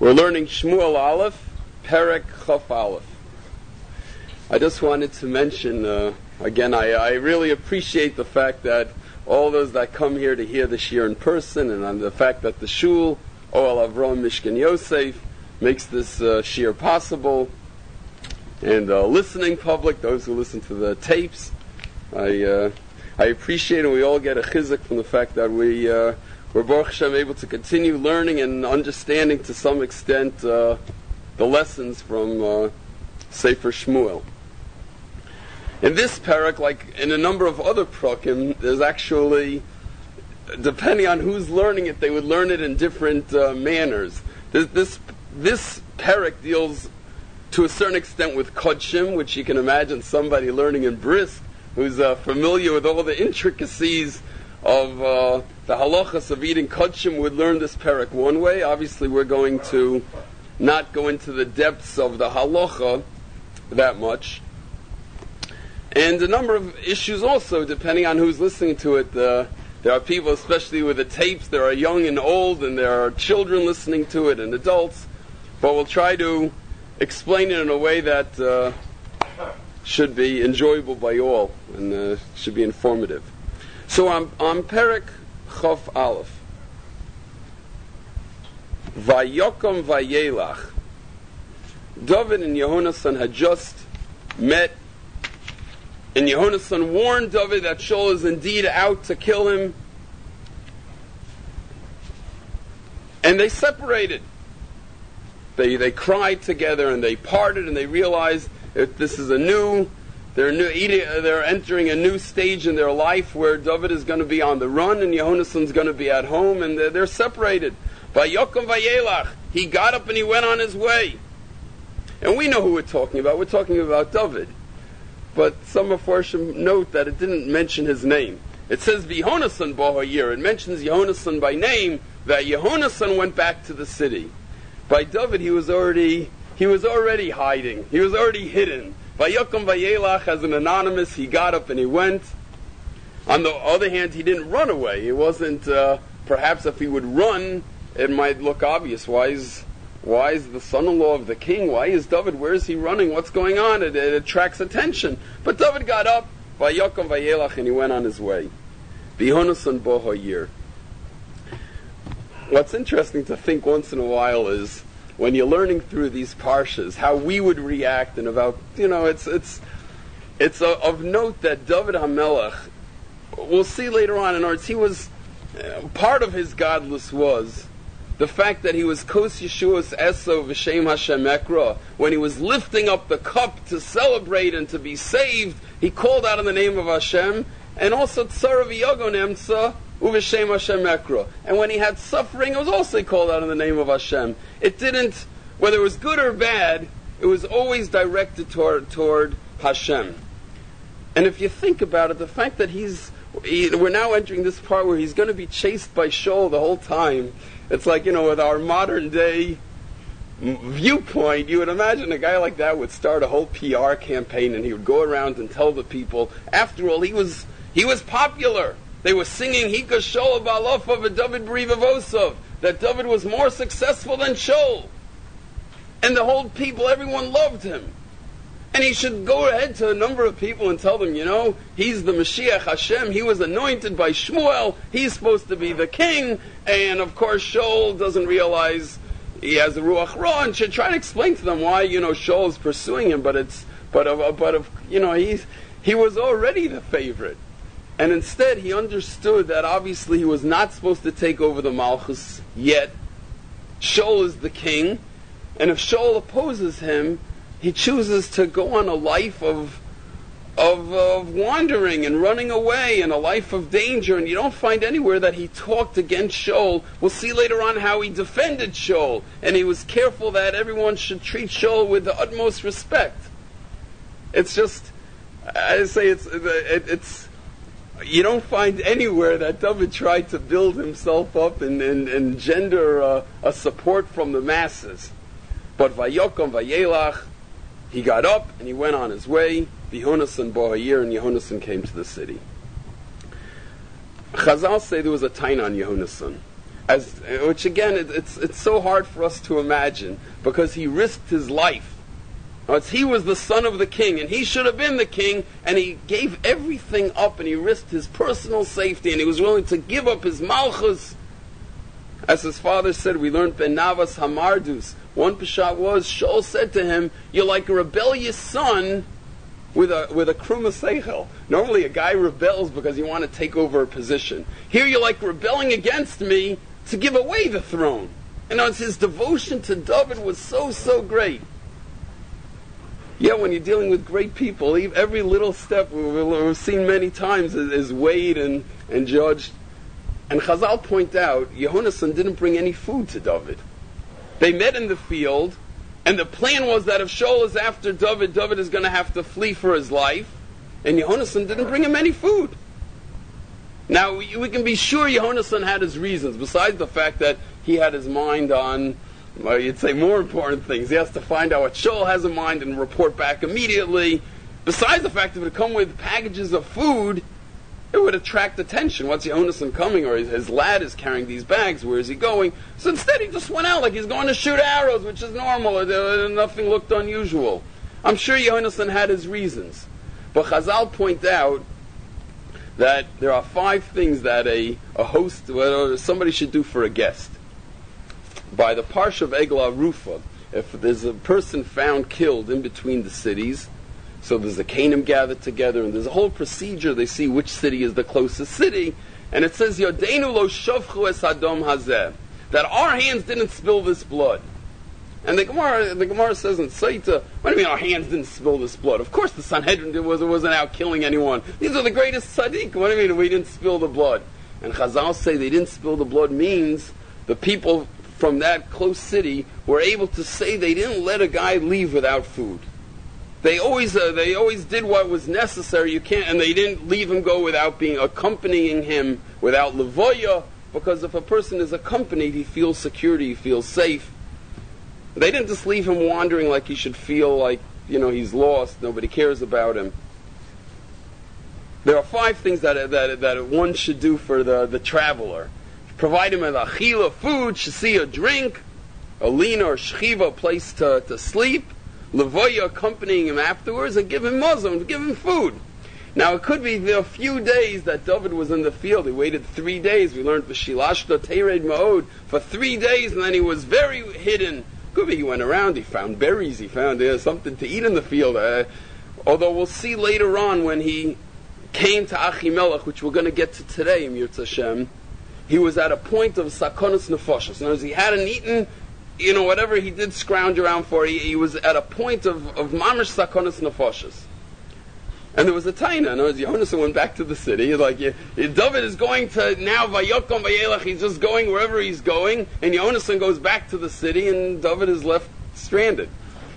We're learning Shmuel Aleph, Perek Chaf Aleph. I just wanted to mention, again, I really appreciate the fact that all those that come here to hear the shiur in person, and on the fact that the Shul, Ohel Avram Mishkan Yosef, makes this shiur possible, and listening public, those who listen to the tapes. I appreciate it. We all get a chizuk from the fact that we're Baruch Hashem able to continue learning and understanding to some extent the lessons from Sefer Shmuel. In this parak, like in a number of other prakim, there's actually, depending on who's learning it, they would learn it in different manners. This parak deals to a certain extent with kodshim, which you can imagine somebody learning in Brisk who's familiar with all the intricacies of the halachas of eating kodshim would learn this parak one way. Obviously, we're going to not go into the depths of the halacha that much. And a number of issues also, depending on who's listening to it. There are people, especially with the tapes, there are young and old, and there are children listening to it, and adults. But we'll try to explain it in a way that should be enjoyable by all, and should be informative. So on Perek Chaf Aleph, Vayokom Vayelach, David and Yehonasan had just met, and Yehonasan warned David that Shaul is indeed out to kill him, and they separated. They cried together and they parted, and they realized that this is they're entering a new stage in their life where David is going to be on the run and Yehonasan's going to be at home, and they're separated. Vayokom Vayelach, he got up and he went on his way. And we know who we're talking about. We're talking about David. But some of Farshim note that it didn't mention his name. It says Yehonasan Bahayir. It mentions Yehonasan by name, that Yehonasan went back to the city. By David, he was already hiding. He was already hidden. Vayokom Vayelach, as an anonymous, he got up and he went. On the other hand, he didn't run away. It wasn't, perhaps if he would run, it might look obvious. Why is the son-in-law of the king? Why is David? Where is he running? What's going on? It attracts attention. But David got up, Vayokom Vayelach, and he went on his way. Yehonasan Bahayir. What's interesting to think once in a while is, when you're learning through these parshas, how we would react, and about, it's of note that David HaMelech, we'll see later on in ours, he was, part of his godless was the fact that he was Kos Yeshuas Eso V'Shem Hashem Ekra. When he was lifting up the cup to celebrate and to be saved, he called out in the name of Hashem, and also Tzara V'Yagon Emtza Uv'Shem Hashem Ekra. And when he had suffering, it was also called out in the name of Hashem. It didn't, whether it was good or bad, it was always directed toward Hashem. And if you think about it, the fact that we're now entering this part where he's going to be chased by Shaul the whole time. It's like, with our modern day viewpoint, you would imagine a guy like that would start a whole PR campaign, and he would go around and tell the people, after all, he was popular. They were singing Hika Shaul Ba'alafav and David B'Rivavosov, that David was more successful than Shaul. And the whole people, everyone loved him. And he should go ahead to a number of people and tell them, he's the Mashiach Hashem, he was anointed by Shmuel, he's supposed to be the king, and of course Shaul doesn't realize he has a Ruach Ra, and should try to explain to them why, Shaul is pursuing him, he was already the favorite. And instead, he understood that obviously he was not supposed to take over the Malchus yet. Shaul is the king, and if Shaul opposes him, he chooses to go on a life of wandering and running away, and a life of danger. And you don't find anywhere that he talked against Shaul. We'll see later on how he defended Shaul, and he was careful that everyone should treat Shaul with the utmost respect. It's just, I say, it's. You don't find anywhere that David tried to build himself up and engender a support from the masses. But Vayokom Vayelach, he got up and he went on his way. Yehonasan Bahayir, and Yehonasan came to the city. Chazal say there was a taina on Yehonasan. Which again, it's so hard for us to imagine, because he risked his life. He was the son of the king, and he should have been the king, and he gave everything up, and he risked his personal safety, and he was willing to give up his malchus. As his father said, we learned Ben Navas Hamardus. One Peshat was, Shaul said to him, you're like a rebellious son with a kruma seichel. Normally a guy rebels because you want to take over a position. Here you're like rebelling against me to give away the throne. And his devotion to David was so great. Yeah, when you're dealing with great people, every little step we've seen many times is weighed and judged. And Chazal point out, Yehonasan didn't bring any food to David. They met in the field, and the plan was that if Shaul is after David, David is going to have to flee for his life, and Yehonasan didn't bring him any food. Now, we can be sure Yehonasan had his reasons, besides the fact that he had his mind on, well, you'd say more important things. He has to find out what Shaul has in mind and report back immediately. Besides the fact that it would come with packages of food, it would attract attention. What's Yehonasan coming? Or his lad is carrying these bags. Where is he going? So instead he just went out like he's going to shoot arrows, which is normal. Nothing looked unusual. I'm sure Yehonasan had his reasons. But Chazal point out that there are 5 things that a host, somebody should do for a guest. By the Parsha of Eglah Rufa, if there's a person found killed in between the cities, so there's a Canaan gathered together, and there's a whole procedure. They see which city is the closest city, and it says, Yodeinu lo shavchu es hadom hazeh, that our hands didn't spill this blood. And the Gemara says in Saita, what do you mean our hands didn't spill this blood? Of course the Sanhedrin wasn't out killing anyone. These are the greatest tzaddik. What do you mean we didn't spill the blood? And Chazal say they didn't spill the blood means the people from that close city were able to say they didn't let a guy leave without food. They always did what was necessary. And they didn't leave him go without accompanying him, without levoya, because if a person is accompanied, he feels security, he feels safe. They didn't just leave him wandering like he should feel like, he's lost, nobody cares about him. There are 5 things that one should do for the traveler. Provide him with achila, food, shasiya, drink, a lina or shchiva, place to sleep, levoya, accompanying him afterwards, and give him mazon, give him food. Now it could be the few days that David was in the field. He waited 3 days. We learned v'shilashta tered ma'od, for 3 days, and then he was very hidden. Could be he went around, he found berries, he found something to eat in the field. Although we'll see later on when he came to Achimelech, which we're going to get to today in Yirtzeh Hashem, he was at a point of sakonas nefashos. In other words, he hadn't eaten, whatever he did scrounge around for, he was at a point of mamish sakonas nefashos. And there was a taina. In other words, Yehonasan went back to the city. David is going to now Vayokom Vayelech. He's just going wherever he's going, and Yehonasan goes back to the city, and David is left stranded.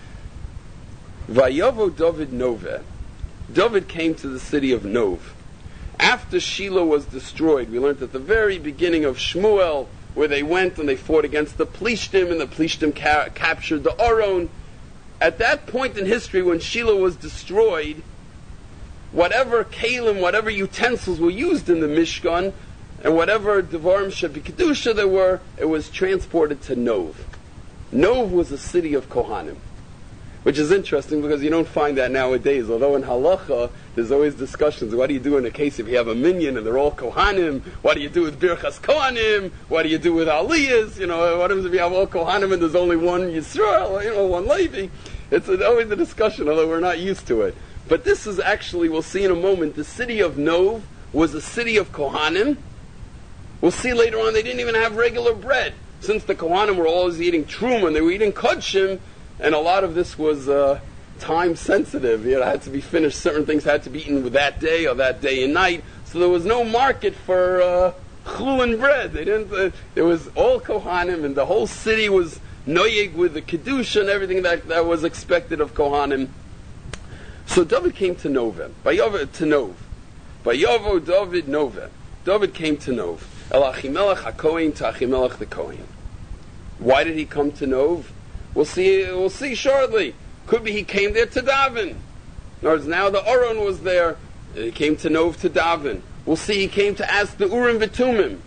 Vayovo David Noveh. David came to the city of Nov. After Shiloh was destroyed, we learned at the very beginning of Shmuel, where they went and they fought against the Plishtim, and the Plishtim captured the Aron. At that point in history, when Shiloh was destroyed, whatever kalim, whatever utensils were used in the Mishkan, and whatever devarim shebi kedusha there were, it was transported to Nov. Nov was a city of Kohanim, which is interesting because you don't find that nowadays. Although in halacha there's always discussions. What do you do in a case if you have a minyan and they're all Kohanim? What do you do with birchas Kohanim? What do you do with aliyahs? What happens if you have all Kohanim and there's only one Yisrael? One Levi? It's always a discussion, although we're not used to it. But this is actually, we'll see in a moment, the city of Nov was a city of Kohanim. We'll see later on they didn't even have regular bread. Since the Kohanim were always eating truma, they were eating kodshim, and a lot of this was time sensitive. It had to be finished. Certain things had to be eaten with that day or that day and night. So there was no market for chulin bread. They didn't. It was all Kohanim, and the whole city was noyeg with the kedusha and everything that was expected of Kohanim. So David came to Nov. Vayovo David Nov. David came to Nov. El Achimelech HaKohen to Achimelech the Kohen. Why did he come to Nov? We'll see shortly. Could be he came there to daven. In other words, now the Aron was there. He came to Nov to daven. We'll see he came to ask the Urim V'Tumim.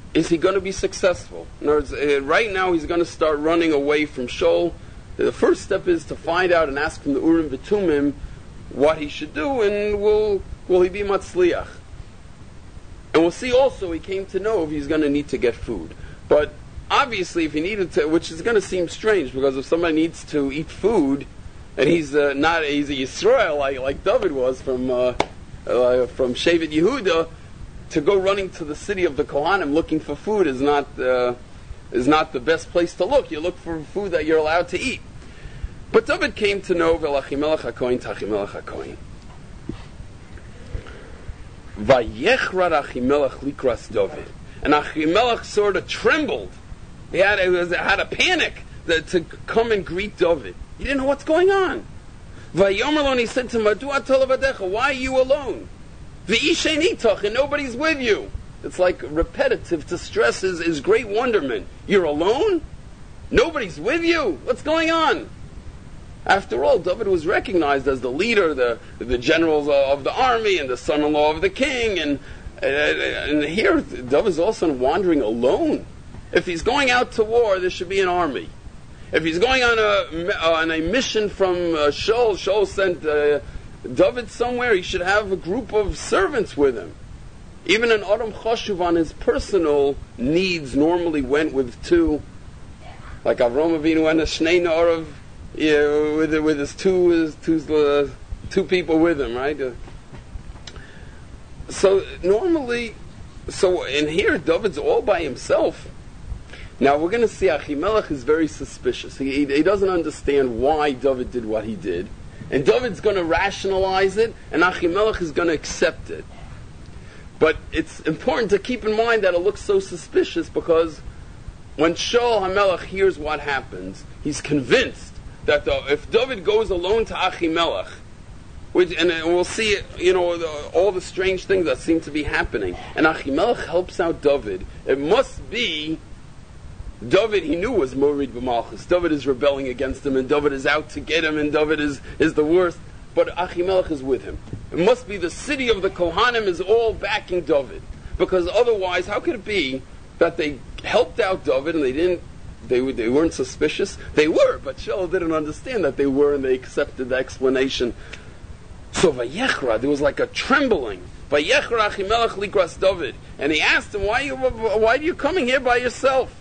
is he going to be successful? In other words, right now he's going to start running away from Shaul. The first step is to find out and ask from the Urim V'Tumim what he should do, and will he be Matzliach? And we'll see also, he came to know if he's going to need to get food. But obviously, if he needed to, which is going to seem strange, because if somebody needs to eat food, and he's a Yisrael like David was from Shevet Yehuda, to go running to the city of the Kohanim looking for food is not the best place to look. You look for food that you're allowed to eat. But David came to know V'Achimelech HaKohen Tachimelech HaKohen. Vayechrad Achimelech likras David, and Achimelech sort of trembled. He had a panic to come and greet David. He didn't know what's going on. Vayomer lo, and he said to him, Madu atol levadecha, why are you alone? V'ishen itach, and nobody's with you. It's like repetitive to stress his great wonderment. You're alone? Nobody's with you? What's going on? After all, David was recognized as the leader, the generals of the army, and the son-in-law of the king, and here David's also wandering alone. If he's going out to war, there should be an army. If he's going on a mission from Shaul sent David somewhere, he should have a group of servants with him. Even an Adam Chashuv on his personal needs normally went with two, like Avraham Avinu went a Shnei Na'arav, with his two people with him, right? So normally, in here, David's all by himself. Now we're going to see Achimelech is very suspicious. He doesn't understand why David did what he did, and David's going to rationalize it, and Achimelech is going to accept it. But it's important to keep in mind that it looks so suspicious because when Shaul HaMelech hears what happens, he's convinced that if David goes alone to Achimelech, and we'll see, all the strange things that seem to be happening, and Achimelech helps out David, it must be David, he knew, was Morid b'Malchus. David is rebelling against him, and David is out to get him, and David is the worst. But Achimelech is with him. It must be the city of the Kohanim is all backing David, because otherwise, how could it be that they helped out David and they weren't suspicious? They were, but Shaul didn't understand that they were, and they accepted the explanation. So Vayechra, there was like a trembling. Vayechra Achimelech likras David, and he asked him, why are you coming here by yourself?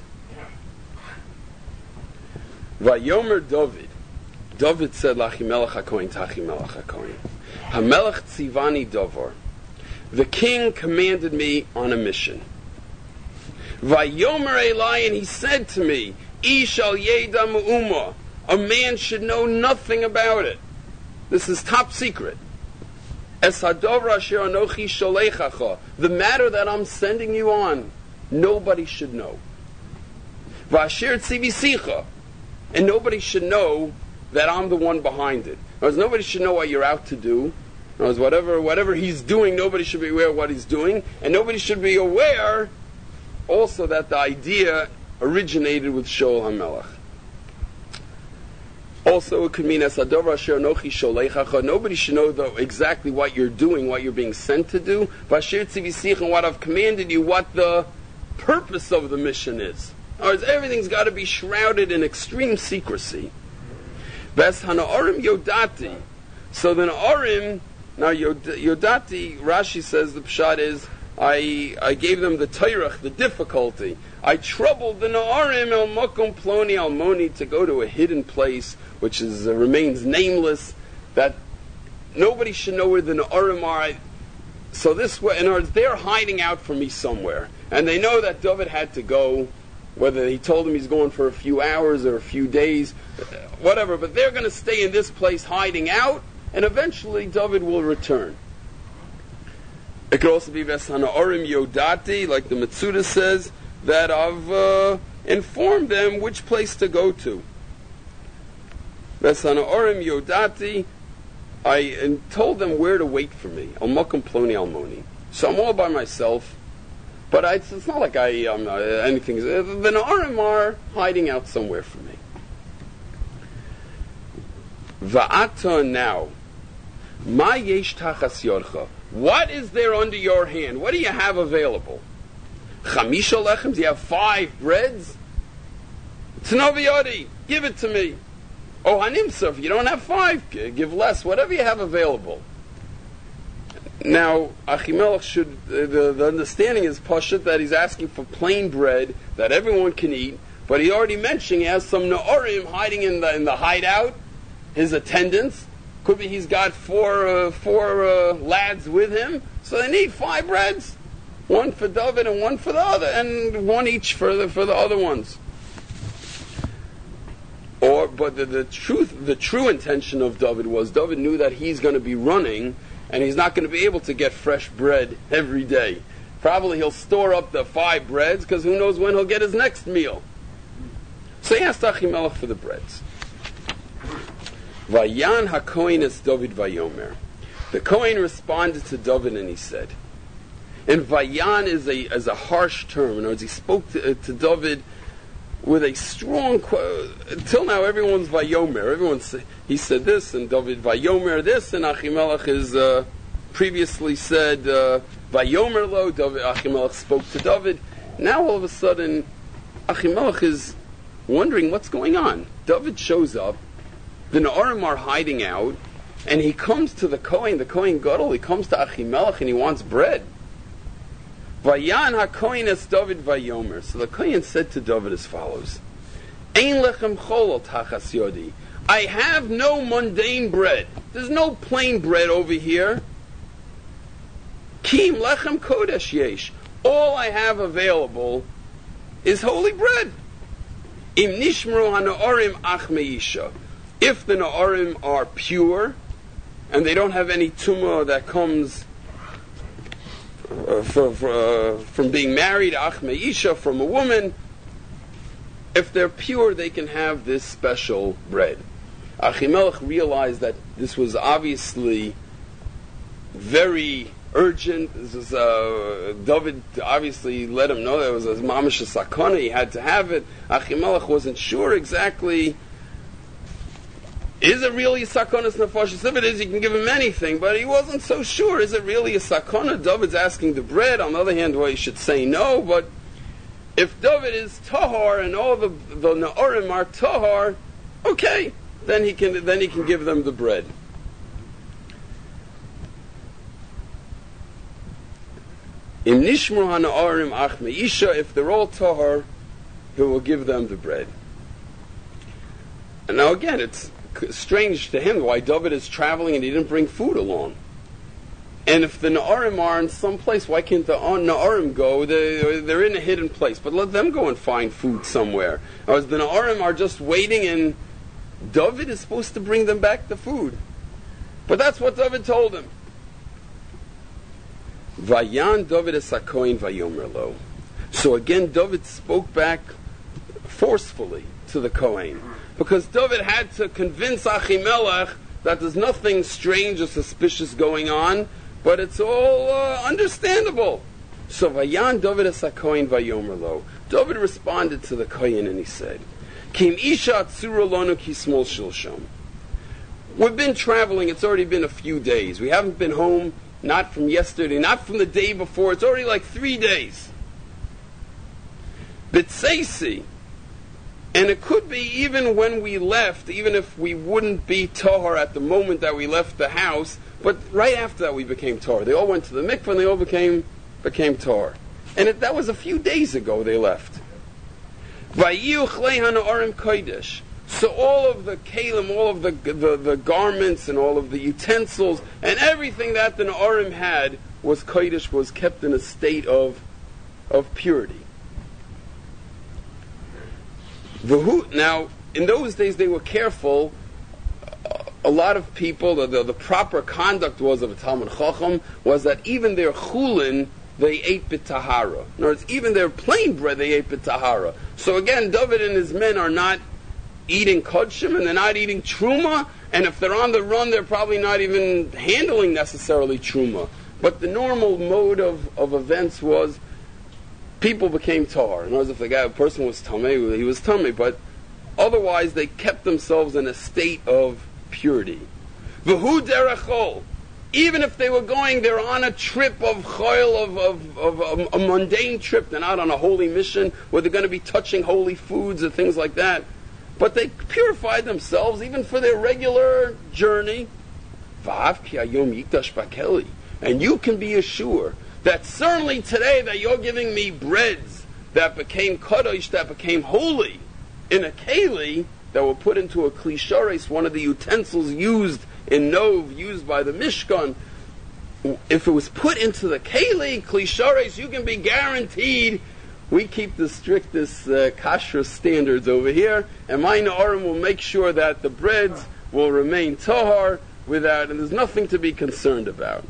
Vayomer David said, Lachimelech HaKohen Tachimelech HaKohen, HaMelech Tzivani Davar, the king commanded me on a mission. Vayomer Eli, and he said to me, Ish al yeda me'uma, a man should know nothing about it. This is top secret. Es hadover asher anochi sholechacha, the matter that I'm sending you on, nobody should know. V'asher tzivisicha, and nobody should know that I'm the one behind it. Because nobody should know what you're out to do. Because whatever he's doing, nobody should be aware of what he's doing, and nobody should be aware also that the idea originated with Shaul HaMelech. Also, it could mean as Adover Asher Nochi Sholechacha. Nobody should know exactly what you're doing, what you're being sent to do. V'asher tzivisicha, and what I've commanded you, what the purpose of the mission is. In other words, everything's got to be shrouded in extreme secrecy. Ves Hana'orim Yodati. So the Na'orim, now Yodati, Rashi says the pshat is, I gave them the tayrach, the difficulty. I troubled the Na'orim el Mokum Ploni Almoni to go to a hidden place which remains nameless, that nobody should know where the Na'orim are. So this way, in other words, they're hiding out from me somewhere. And they know that David had to go, whether he told them he's going for a few hours or a few days, whatever, but they're going to stay in this place hiding out, and eventually David will return. It could also be Vesana Orim Yodati, like the Metzuda says, that I've informed them which place to go to. Vesana Orim Yodati, I told them where to wait for me. Al Mokum Ploni Almoni. So I'm all by myself. But it's not like anything. The Na'arim are hiding out somewhere from me. Va'ata now. Ma yesh tachas yorcha. What is there under your hand? What do you have available? Chamisha lechems, you have 5 breads? Tanovi Yodi, give it to me. Oh, Hanimsa, if you don't have 5, give less, whatever you have available. Now, Achimelech should, the understanding is Pashut that he's asking for plain bread that everyone can eat, but he already mentioned he has some Na'orim hiding in the hideout, his attendants. Could be he's got four lads with him, so they need 5 breads. 1 for David and 1 for the other, and 1 each for the other ones. But the true intention of David was David knew that he's going to be running, and he's not going to be able to get fresh bread every day. Probably he'll store up the 5 breads, because who knows when he'll get his next meal. So he asked Achimelech for the breads. Vayan HaKohen es David Vayomer. The Kohen responded to David and he said, and Vayan is a harsh term. In other words, he spoke to David with a strong until now everyone's Vayomer. He said this, and David Vayomer this, and Achimelech is previously said Vayomer lo. Achimelech spoke to David. Now all of a sudden, Achimelech is wondering what's going on. David shows up. The Na'orim are hiding out, and he comes to the Kohen Gadol. He comes to Achimelech, and he wants bread. Vayan HaKohen es David Vayomer. So the Kohen said to David as follows: Ein lechem chol tachas yodi. I have no mundane bread. There's no plain bread over here. Kim lechem kodesh yesh. All I have available is holy bread. Im nishmru hana'orim ach meisha. If the Na'orim are pure, and they don't have any tumah that comes from being married, ach meisha, from a woman, if they're pure, they can have this special bread. Achimelech realized that this was obviously very urgent. This was, David obviously let him know that it was a mamash sakana, he had to have it. Achimelech wasn't sure exactly, is it really a sakonas nefashis? If it is, you can give him anything, but he wasn't so sure. Is it really a sakona? David's asking the bread. On the other hand, well, he should say no, but if David is tahar and all the Na'orim are tahar, okay, then he can give them the bread. In nishmur hana'orim ach meisha, if they're all tahar, he will give them the bread. And now again, it's strange to him why David is traveling and he didn't bring food along. And if the Na'orim are in some place, why can't the Na'orim go? They're in a hidden place, but let them go and find food somewhere. Or the Na'orim are just waiting, and David is supposed to bring them back the food. But that's what David told him. Vayan David es HaKohen Vayomer lo. So again, David spoke back forcefully to the Kohen, because David had to convince Achimelech that there's nothing strange or suspicious going on, but it's all understandable. So Vayan David es HaKohen Vayomer lo. David responded to the Kohen and he said, Kim isha atzura lonu ki smol shilsham. We've been traveling, it's already been a few days. We haven't been home, not from yesterday, not from the day before. It's already like 3 days. B'tseisi. And it could be even when we left, even if we wouldn't be tahar at the moment that we left the house, but right after that we became tahar. They all went to the mikveh and they all became tahar. And that was a few days ago they left. Vayu chlei hana'orim kodesh. So all of the kalim, all of the garments and all of the utensils and everything that the Na'orim had was kodesh, was kept in a state of purity. Now, in those days they were careful. A lot of people, the proper conduct was of a Talmud Chacham was that even their chulin they ate b'tahara. In other words, even their plain bread they ate b'tahara. So again, David and his men are not eating kodshim and they're not eating truma, and if they're on the run they're probably not even handling necessarily truma. But the normal mode of events was people became tahar. In other words, if a person was tamei, he was tamei, but otherwise they kept themselves in a state of purity. V'hu derechol. Even if they were going, they're on a trip of choil, of a mundane trip. They're not on a holy mission where they're going to be touching holy foods or things like that. But they purified themselves even for their regular journey. And you can be assured that certainly today that you're giving me breads that became kadosh, that became holy, in a keli that were put into a kli shares, one of the utensils used in Nov, used by the Mishkan. If it was put into the keli, kli shares, you can be guaranteed we keep the strictest kashrus standards over here, and my Na'arim will make sure that the breads will remain tahar without, and there's nothing to be concerned about.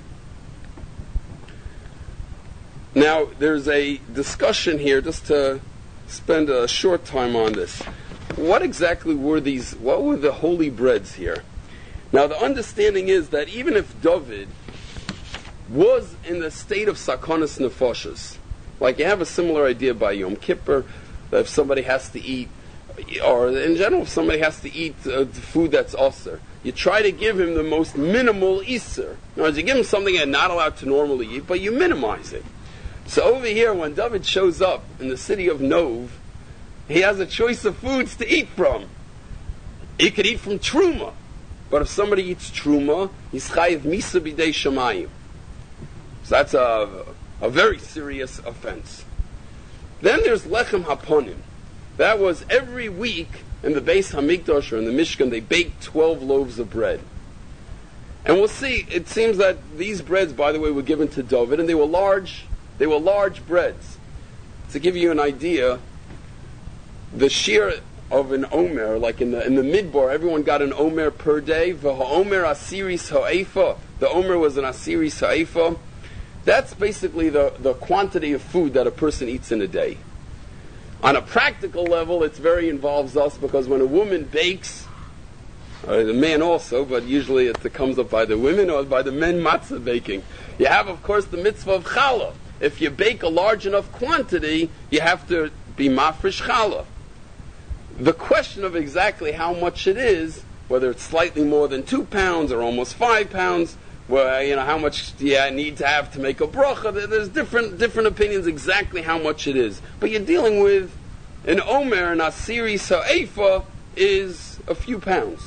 Now, there's a discussion here, just to spend a short time on this. What exactly were these, what were the holy breads here? Now, the understanding is that even if David was in the state of sakonas nefashos, like you have a similar idea by Yom Kippur, that if somebody has to eat, or in general, if somebody has to eat food that's osir, you try to give him the most minimal isser. In other words, you give him something they're not allowed to normally eat, but you minimize it. So over here, when David shows up in the city of Nov, he has a choice of foods to eat from. He could eat from truma, but if somebody eats truma, he's chayiv misa b'dei shamayim. So that's a very serious offense. Then there's lechem haponim. That was every week in the Beis Hamikdash or in the Mishkan, they baked 12 loaves of bread. And we'll see, it seems that these breads, by the way, were given to David, and they were large breads. To give you an idea, the shear of an omer, like in the midbar, everyone got an omer per day. V'ha'omer asiris ha'efa. The omer was an asiris ha'efa. That's basically the quantity of food that a person eats in a day. On a practical level, it very involves us, because when a woman bakes, or the man also, but usually it comes up by the women or by the men matzah baking. You have, of course, the mitzvah of challah. If you bake a large enough quantity, you have to be mafresh challah. The question of exactly how much it is, whether it's slightly more than 2 pounds or almost 5 pounds, well, how much do you need to have to make a bracha? There's different opinions exactly how much it is. But you're dealing with an omer, an asiri sa'efa, is a few pounds.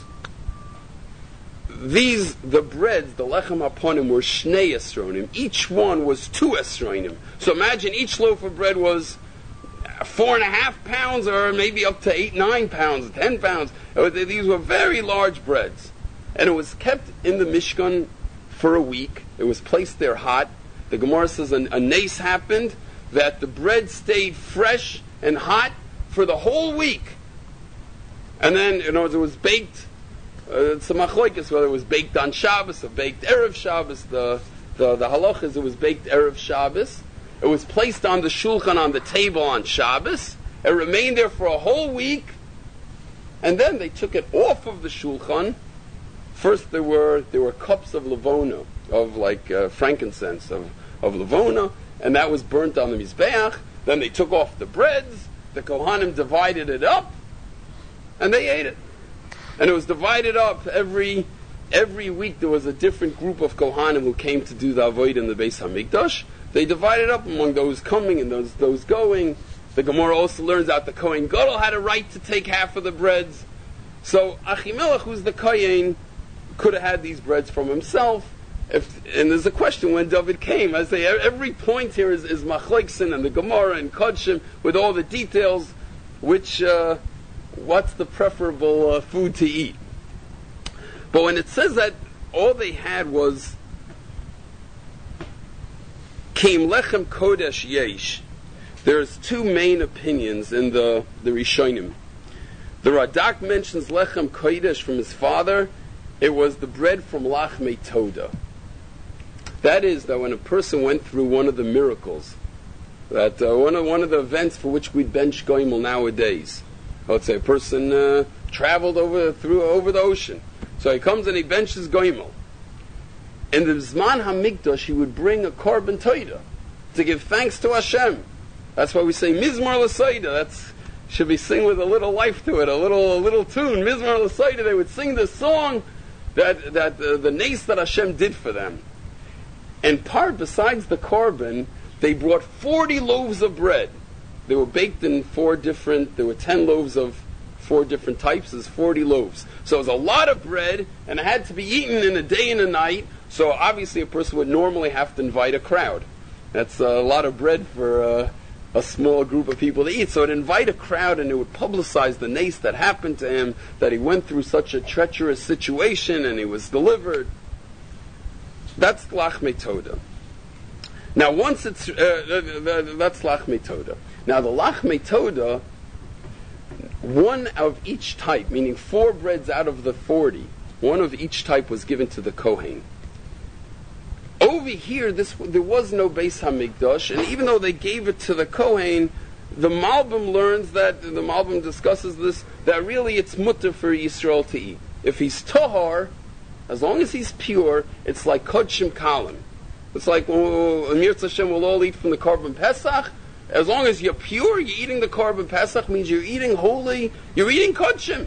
The breads, the lechem haponim, were shnei esronim. Each one was 2 esronim. So imagine each loaf of bread was 4.5 pounds, or maybe up to 8, 9 pounds, 10 pounds. These were very large breads. And it was kept in the Mishkan for a week. It was placed there hot. The Gemara says a nace happened, that the bread stayed fresh and hot for the whole week. And then, it was baked. It's a machloikis whether it was baked on Shabbos or baked Erev Shabbos. The halach is it was baked Erev Shabbos. It was placed on the shulchan, on the table on Shabbos. It remained there for a whole week. And then they took it off of the shulchan. First there were cups of levona, of like frankincense, of levona, and that was burnt on the mizbeach. Then they took off the breads. The Kohanim divided it up, and they ate it. And it was divided up every week. There was a different group of Kohanim who came to do the avodah in the Beis Hamikdash. They divided up among those coming and those going. The Gemara also learns out the Kohen Gadol had a right to take half of the breads. So Achimelech, who's the Kohen, could have had these breads from himself. And there's a question when David came. I say every point here is Machlokes and the Gemara and Kodshim with all the details, which what's the preferable food to eat. But when it says that all they had was Kim Lechem Kodesh Yesh, there's 2 main opinions in the Rishonim. The Radak mentions Lechem Kodesh from his father. It was the bread from Lachmei Toda. That is, that when a person went through one of the miracles, that one of the events for which we bench Goimel nowadays, let's say a person traveled over the ocean, so he comes and he benches Goimel. In the Zman HaMikdash, he would bring a korban Toda to give thanks to Hashem. That's why we say Mizmor L'Soida. That's should be sing with a little life to it, a little tune. Mizmor L'Soida. They would sing this song that the nace that Hashem did for them. And part, besides the korban, they brought 40 loaves of bread. They were baked in there were 10 loaves of 4 different types, there's 40 loaves. So it was a lot of bread, and it had to be eaten in a day and a night, so obviously a person would normally have to invite a crowd. That's a lot of bread for a small group of people to eat. So it'd invite a crowd, and it would publicize the nace that happened to him, that he went through such a treacherous situation, and he was delivered. That's Lachmei Toda. Now once it's, that's Lachmei Toda. Now the Lachmei Toda, one of each type, meaning 4 breads out of the 40, one of each type was given to the Kohen. Over here, there was no Beis HaMikdash, and even though they gave it to the Kohen, the Malbim learns that, the Malbim discusses this, that really it's mutter for Yisrael to eat. If he's tahar, as long as he's pure, it's like Kodshim Kalim. It's like Amir Hashem will all eat from the Korban Pesach. As long as you're pure, you're eating the Korban Pesach, means you're eating holy, you're eating Kodshim.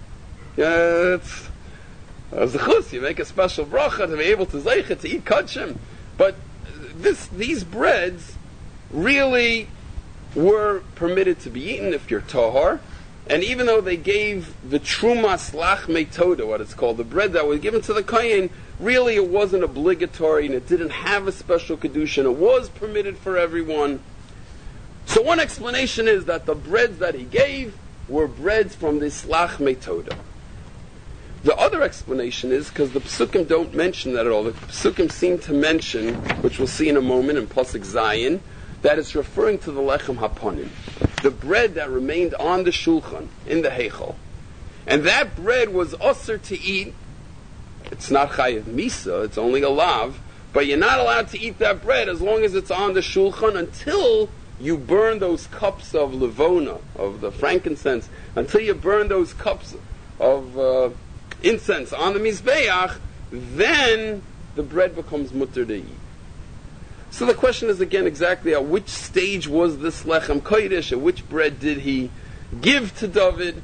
It's Zechus, you make a special bracha to be able to zeicha to eat kodshim. But these breads really were permitted to be eaten if you're tahar. And even though they gave the trumas lachmei toda, what it's called, the bread that was given to the kohen, really it wasn't obligatory and it didn't have a special kedushin. It was permitted for everyone. So one explanation is that the breads that he gave were breads from this lachmei toda. The other explanation is, because the Psukim don't mention that at all, the Psukim seem to mention, which we'll see in a moment in Pasuk Zayin, that it's referring to the Lechem HaPonim, the bread that remained on the Shulchan, in the Heichal. And that bread was usher to eat. It's not Chayev Misa, it's only a lav, but you're not allowed to eat that bread as long as it's on the Shulchan until you burn those cups of Levona, of the frankincense, until you burn those cups of incense on the Mizbeach, then the bread becomes mutter to eat. So the question is again exactly at which stage was this Lechem Kodesh, and which bread did he give to David?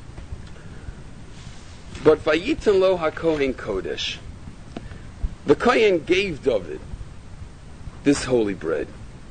But Vayitin lo HaKohen Kodesh, the Kohen gave David this holy bread.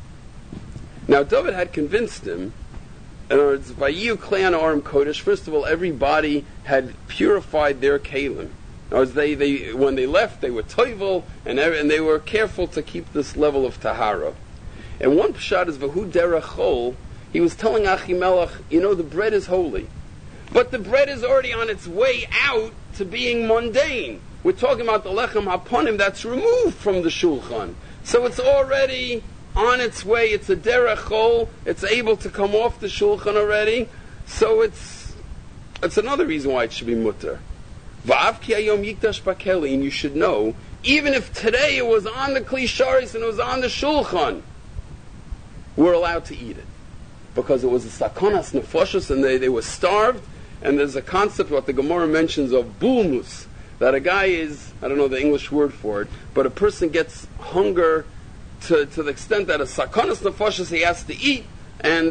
Now David had convinced him. In other words, Vayiyu Klei Arim Kodesh, first of all, everybody had purified their kalim. In other words, they when they left, they were toivel, and they were careful to keep this level of tahara. And one pshat is Vahu Derech Chol. He was telling Achimelech, the bread is holy, but the bread is already on its way out to being mundane. We're talking about the Lechem HaPonim that's removed from the Shulchan, so it's already on its way. It's a derech chol. It's able to come off the shulchan already. So it's another reason why it should be mutter. Va'av ki hayom yikdash bakeli, and you should know, even if today it was on the kli sharis and it was on the shulchan, we're allowed to eat it because it was a sakonas nefashos, and they were starved. And there's a concept what the Gemara mentions of bulmus, that a guy is, I don't know the English word for it, but a person gets hunger to the extent that a sakonas nefashos he has to eat, and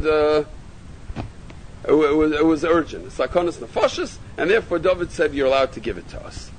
it was urgent, a sakonas nefashos, and therefore David said, you're allowed to give it to us.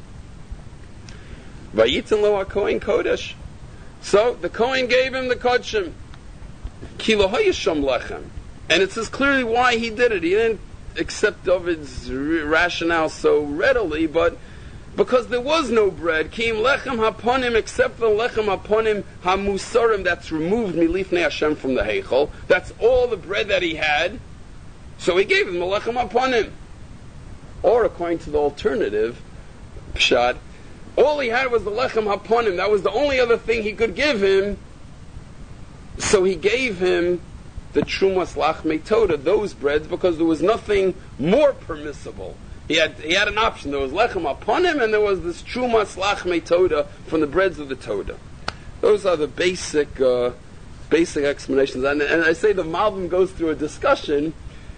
Vayitin lo HaKohen Kodesh. So the Kohen gave him the kodshim. Ki lo hayisham lechem. And it says clearly why he did it. He didn't accept David's rationale so readily, but because there was no bread, Kim lechem haponim, except the lechem haponim hamusarim that's removed milifnei Hashem from the heichal. That's all the bread that he had. So he gave him the lechem haponim. Or according to the alternative pshat, all he had was the lechem haponim. That was the only other thing he could give him. So he gave him the trumas lachmei toda, those breads, because there was nothing more permissible. He had an option. There was lechem upon him, and there was this trumas lachmei toda from the breads of the toda. Those are the basic explanations. And I say the Malbim goes through a discussion.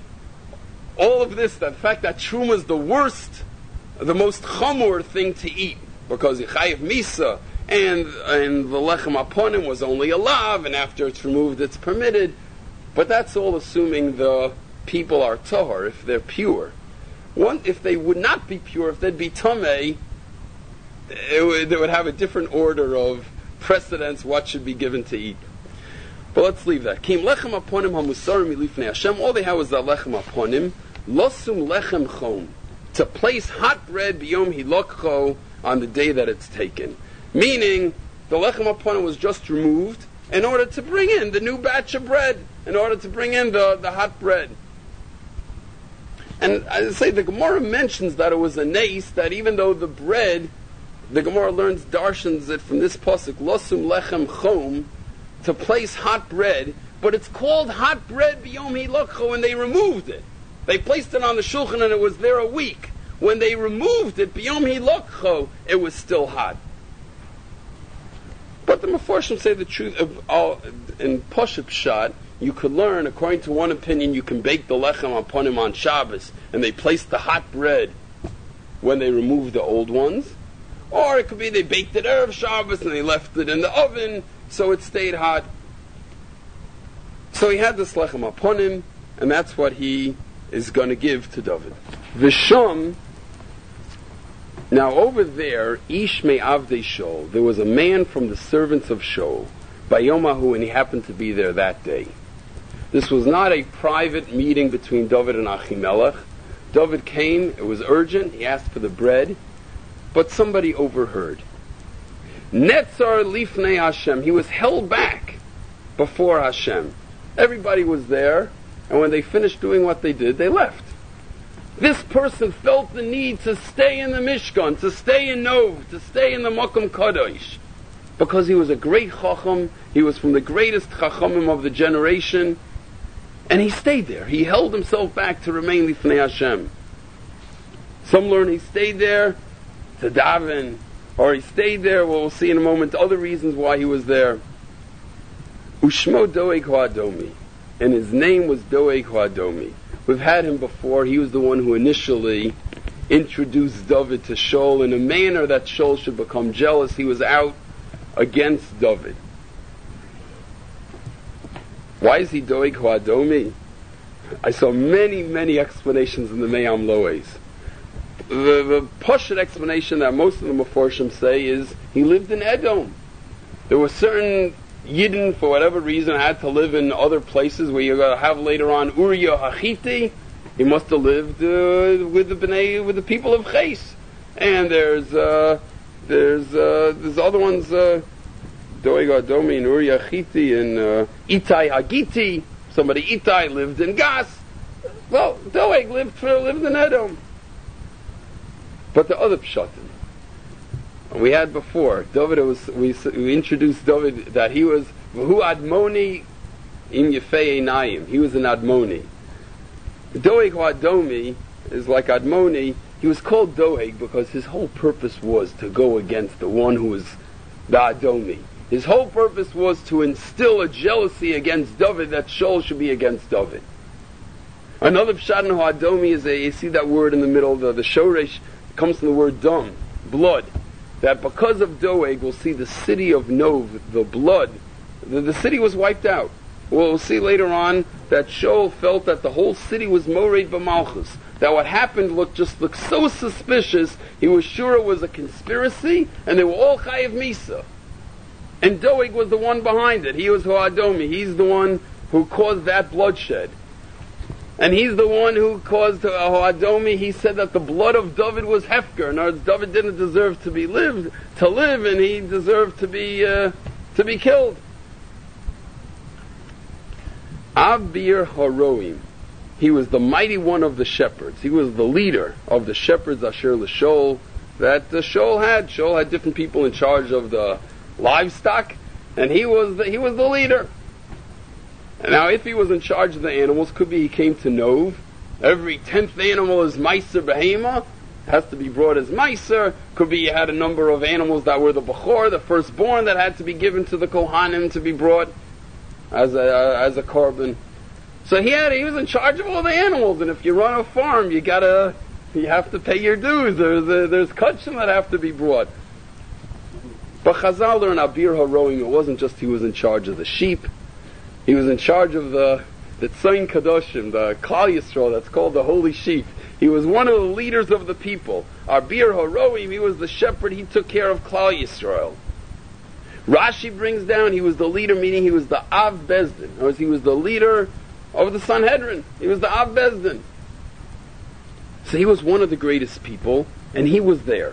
All of this, the fact that truma is the worst, the most chamor thing to eat, because chayiv misa, and the lechem upon him was only a lav, and after it's removed, it's permitted. But that's all assuming the people are tahor, if they're pure. If they would not be pure, if they'd be tamei, they would have a different order of precedence, what should be given to eat. But let's leave that. Kim lechem aponim hamusarim milifnei Hashem. All they had was that lechem aponim. Losum lechem chom. To place hot bread biyom hilokcho on the day that it's taken. Meaning, the lechem aponim was just removed in order to bring in the new batch of bread, in order to bring in the hot bread. And I say the Gemara mentions that it was a nace, that even though the bread, the Gemara learns, darshans it from this pasuk, losum lechem chom, to place hot bread, but it's called hot bread biyom hilokcho, and they removed it. They placed it on the shulchan and it was there a week. When they removed it, biyom hilokcho, it was still hot. But the Mefarshim say the truth in Poshet Pshat, you could learn, according to one opinion, you can bake the lechem upon him on Shabbos, and they placed the hot bread when they removed the old ones. Or it could be they baked it Erev Shabbos and they left it in the oven, so it stayed hot. So he had this lechem upon him, and that's what he is going to give to David. Visham, now over there, Ish me'avdei Shaul, there was a man from the servants of Shaul, Bayomahu, and he happened to be there that day. This was not a private meeting between David and Achimelech. David came, it was urgent, he asked for the bread, but somebody overheard. Netzar lifnei Hashem, he was held back before Hashem. Everybody was there, and when they finished doing what they did, they left. This person felt the need to stay in the Mishkan, to stay in Nov, to stay in the Makom Kadosh, because he was a great Chacham, he was from the greatest Chachamim of the generation, and he stayed there. He held himself back to remain Lifnei Hashem. Some learn he stayed there to daven, or he stayed there, well, we'll see in a moment, other reasons why he was there. Ushmo Doeg Ha'adomi, and his name was Doeg Ha'adomi. We've had him before. He was the one who initially introduced David to Shaul in a manner that Shaul should become jealous. He was out against David. Why is he Doeg Ha'adomi? I saw many explanations in the Me'am Loes. The Pashut explanation that most of the Mefarshim say is he lived in Edom. There were certain Yidden, for whatever reason, had to live in other places where you're going to have later on Uriah Hachiti. He must have lived with the people of Ches. And there's other ones, Doeg Adomi and Uriah Hachiti and Itai Hagiti. Somebody Itai lived in Gas. Well, Doeg lived in Edom. But the other pshatim we had before, we introduced David that he was V'hu Admoni im Yefei Einayim. He was an Admoni. Doeg Adomi is like Admoni. He was called Doeg because his whole purpose was to go against the one who was the Adomi. His whole purpose was to instill a jealousy against David, that Shaul should be against David. Another pshat in Adomi is you see that word in the middle, the shoresh, comes from the word dam, blood. That because of Doeg, we'll see the city of Nov, the blood, the city was wiped out. We'll see later on that Shaul felt that the whole city was mored b'malchus. That what happened looked so suspicious, he was sure it was a conspiracy, and they were all chayiv misa. And Doeg was the one behind it. He was Ha'adomi. He's the one who caused that bloodshed. And he's the one who caused Ha'adomi. He said that the blood of David was hefker. In other words, David didn't deserve to live, and he deserved to be killed. Abir Haroim. He was the mighty one of the shepherds. He was the leader of the shepherds Asher L'Shol that Shaul had. Shaul had different people in charge of the livestock, and he was the leader. And now, if he was in charge of the animals, could be he came to Nov. Every 10th animal is Meiser Behema, has to be brought as Meiser. Could be you had a number of animals that were the Bechor, the firstborn, that had to be given to the Kohanim to be brought as a korban. So he was in charge of all the animals, and if you run a farm, you have to pay your dues. There's kachim that have to be brought. But Chazal learned Abir Haroim, it wasn't just he was in charge of the sheep. He was in charge of the Tzayin Kadoshim, the Klal Yisrael, that's called the holy sheep. He was one of the leaders of the people. Arbir Horoim, he was the shepherd, he took care of Klal Yisrael. Rashi brings down, he was the leader, meaning he was the Av Bezdin. Or he was the leader of the Sanhedrin. He was the Av Bezdin. So he was one of the greatest people, and he was there.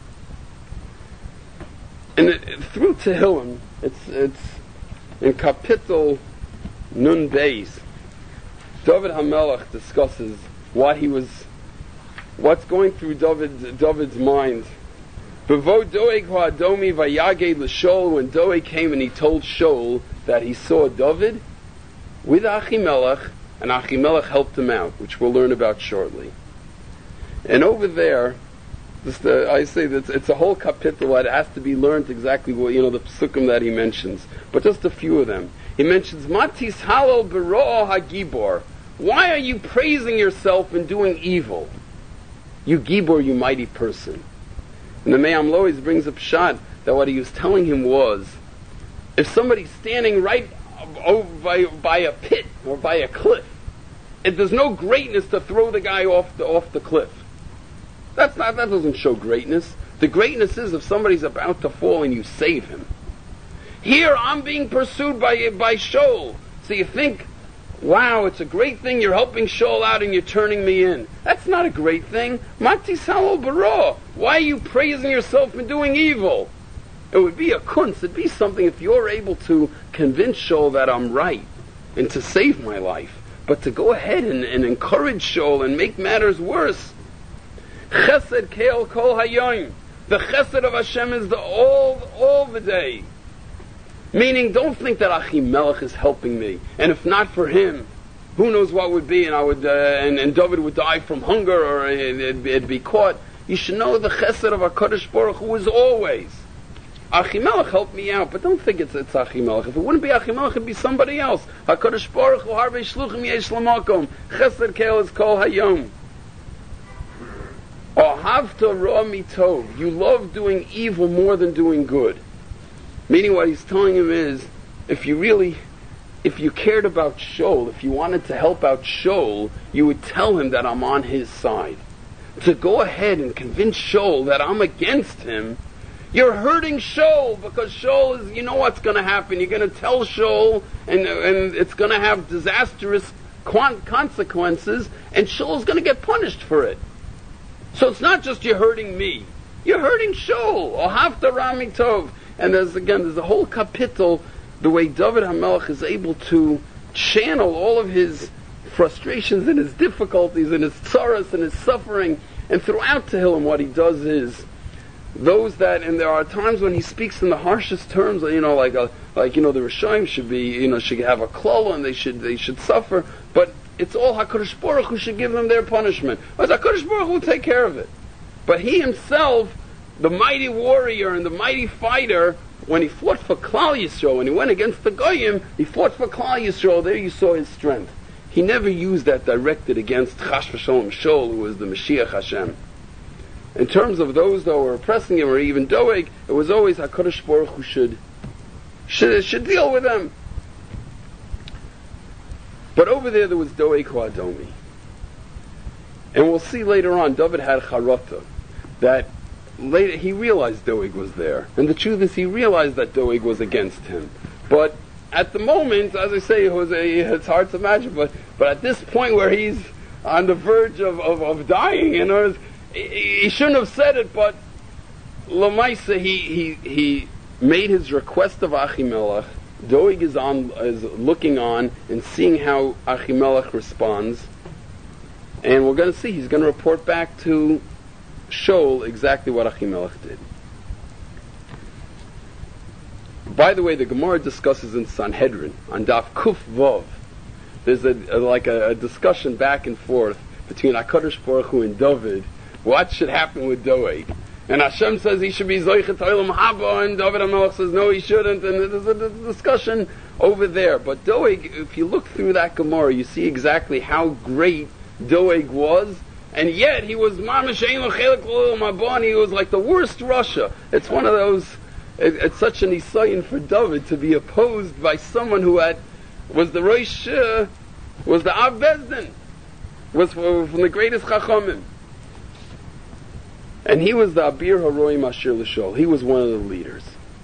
And through Tehillim, it's in Kapitel Nun Beis, David HaMelech discusses what's going through David's mind. Bevo Doeg Ha'adomi Vayaged L'Shol, when Doeg came and he told Shaul that he saw David with Achimelech, and Achimelech helped him out, which we'll learn about shortly. And over there, I say that it's a whole kapitel that has to be learned exactly what, the psukim that he mentions. But just a few of them. He mentions, Matis Halal Bero'ah HaGibor. Why are you praising yourself and doing evil? You Gibor, you mighty person. And the Me'am Lois brings up Pshat that what he was telling him was, if somebody's standing right by a pit or by a cliff, there's no greatness to throw the guy off the cliff. That doesn't show greatness. The greatness is if somebody's about to fall and you save him. Here I'm being pursued by Shaul. So you think, wow, it's a great thing you're helping Shaul out and you're turning me in. That's not a great thing. Matis Halal Bara. Why are you praising yourself and doing evil? It would be a kunz. It'd be something if you're able to convince Shaul that I'm right and to save my life. But to go ahead and encourage Shaul and make matters worse. Chesed keil kol hayom. The chesed of Hashem is all the day. Meaning, don't think that Achimelech is helping me, and if not for him, who knows what would be, and I would and David would die from hunger, or it'd be caught. You should know the chesed of HaKadosh Baruch Hu is always. Achimelech helped me out, but don't think it's Achimelech. If it wouldn't be Achimelech, it'd be somebody else. HaKadosh Baruch Hu harvei shluchim yesh lamakom. Chesed keil is kol hayom. Ohavta ra mitov. You love doing evil more than doing good. Meaning what he's telling him is, if you cared about Shaul, if you wanted to help out Shaul, you would tell him that I'm on his side. To go ahead and convince Shaul that I'm against him, you're hurting Shaul, because Shaul is, you know what's going to happen. You're going to tell Shaul, and it's going to have disastrous consequences, and Shaul's going to get punished for it. So it's not just you're hurting me. You're hurting Shaul. Ohavta ra mitov. And there's a whole kapitel, the way David HaMelech is able to channel all of his frustrations and his difficulties and his tzaras and his suffering. And throughout Tehillim, what he does is, and there are times when he speaks in the harshest terms, the Rishonim should have a klala and they should suffer, but it's all HaKadosh Baruch Hu should give them their punishment. But HaKadosh Baruch Hu will take care of it. But he himself, the mighty warrior and the mighty fighter, when he fought for Klal Yisrael, when he went against the Goyim, he fought for Klal Yisrael. There you saw his strength. He never used that directed against Chash v'Sholem Shaul, who was the Mashiach Hashem. In terms of those that were oppressing him, or even Doeg, it was always HaKadosh Baruch Hu should deal with them. But over there was Doeg Ha'adomi. And we'll see later on, David had Charata, that later he realized Doeg was there. And the truth is, he realized that Doeg was against him. But at the moment, as I say, it's hard to imagine, but at this point where he's on the verge of dying, he shouldn't have said it, but Lamaisa, he made his request of Achimelech. Doeg is looking on and seeing how Achimelech responds. And we're going to see, he's going to report back to Shaul exactly what Achimelech did. By the way, the Gemara discusses in Sanhedrin, on Daf Kuf Vav, there's a discussion back and forth between HaKadosh Baruch Hu and David, what should happen with Doeg. And Hashem says he should be Zoichet Olam Haba, and David HaMelech says no, he shouldn't, and there's a discussion over there. But Doeg, if you look through that Gemara, you see exactly how great Doeg was, and yet he was Mamish Ein Lo Chelek L'Olam Haba, he was like the worst Russia. It's one of those, it's such an isayin for David to be opposed by someone who was the Rosh, was the Av Bezdin. was from the greatest Chachamim. And he was the Abir Haroim Asher L'Shol. He was one of the leaders.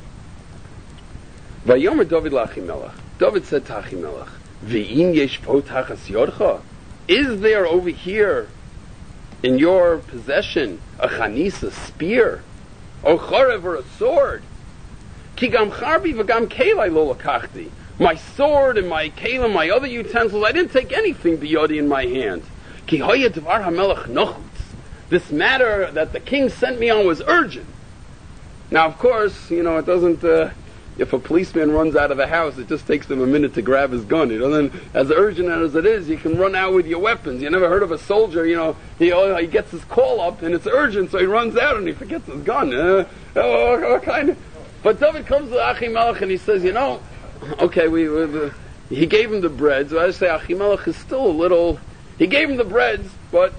Vayomer David l'Achimelech. David said to Achimelech, Ve'im yesh po tachas yodcha? Is there over here in your possession a chanis, a spear, or charev, or a sword? Ki gam charbi v'gam kelai lo lakachti. My sword and my kelim, my other utensils, I didn't take anything biyodi in my hand. Ki hoya dvar hamelech nochutz. This matter that the king sent me on was urgent. Now, of course, it doesn't, if a policeman runs out of the house, it just takes him a minute to grab his gun. It doesn't, as urgent as it is, you can run out with your weapons. You never heard of a soldier, he gets his call up and it's urgent, so he runs out and he forgets his gun. What kind of... But David comes to Achimelech and he says, okay, he gave him the bread. So I say Achimelech is still a little... He gave him the breads, but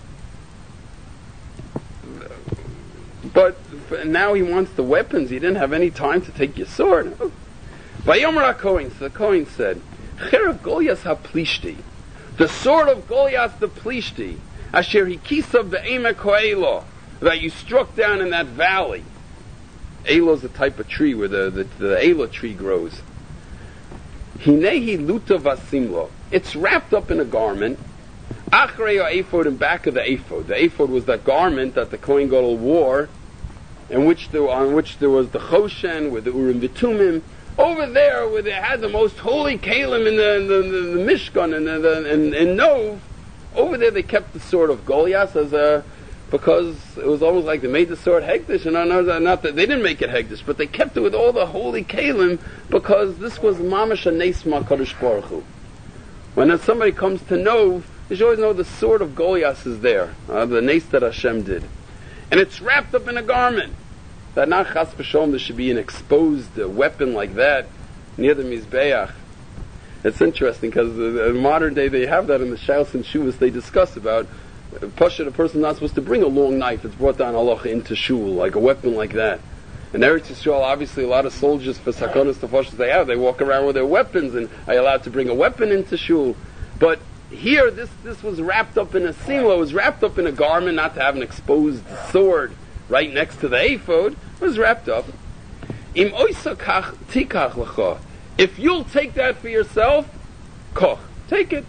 now he wants the weapons. He didn't have any time to take your sword. Vayomer HaKohen, so the Kohen said, Cherev Goliath HaPlishti, the sword of Goliath the Plishti, Asher Hikisav Be'emek Ha'elo, that you struck down in that valley. Elo is a type of tree where the Elo tree grows. Hinehi Luta Vasimlo, it's wrapped up in a garment. Achrei ha'ephod, in back of the ephod. The ephod was that garment that the Kohen Gadol wore, on which there was the Choshen with the Urim V'Tumim. Over there, where they had the most holy Kalim in the Mishkan and Nov, over there they kept the sword of Goliath because it was almost like they made the sword Hegdish, and not that they didn't make it Hegdish, but they kept it with all the holy Kalim because this was Mamash Nes Makadosh Baruch Hu. When somebody comes to Nov, you should always know the sword of Goliath is there, the Nes that Hashem did. And it's wrapped up in a garment. That not chas v'sholom, there should be an exposed weapon like that near the Mizbeach. It's interesting because in modern day they have that in the Shalos and Shuvas. They discuss about Pasha, the person not supposed to bring a long knife. It's brought down halacha into shul, like a weapon like that. In Eretz Yisrael, obviously a lot of soldiers for sakonas tefashas they walk around with their weapons and are allowed to bring a weapon into shul. But here, this was wrapped up in a simla, was wrapped up in a garment, not to have an exposed sword right next to the ephod. It was wrapped up. Im oisa kach tikach lecha. If you'll take that for yourself, koch, take it.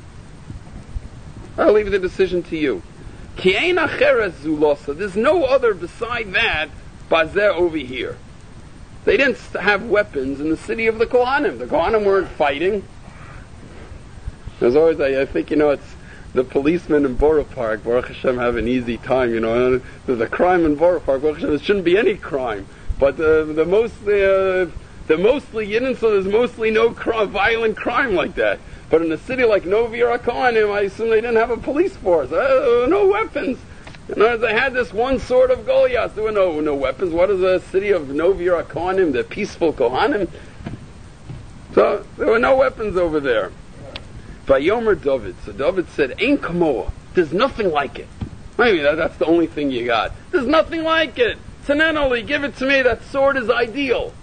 I'll leave the decision to you. Ki ein acheres zulosa. There's no other beside that, bazer over here. They didn't have weapons in the city of the Kohanim. The Kohanim weren't fighting. There's always, I think, it's the policemen in Borough Park, Baruch Hashem, have an easy time, There's a crime in Borough Park, Baruch Hashem, there shouldn't be any crime. But they're mostly Yidden, so there's mostly no violent crime like that. But in a city like Novi or Akohanim, I assume they didn't have a police force. No weapons. They had this one sword of Goliath. There were no weapons. What is the city of Novi or Akohanim, the peaceful Kohanim? So there were no weapons over there. Vayomer David. So David said, Ein kamoa. There's nothing like it. Maybe that's the only thing you got. There's nothing like it. Tanenoli, give it to me. That sword is ideal.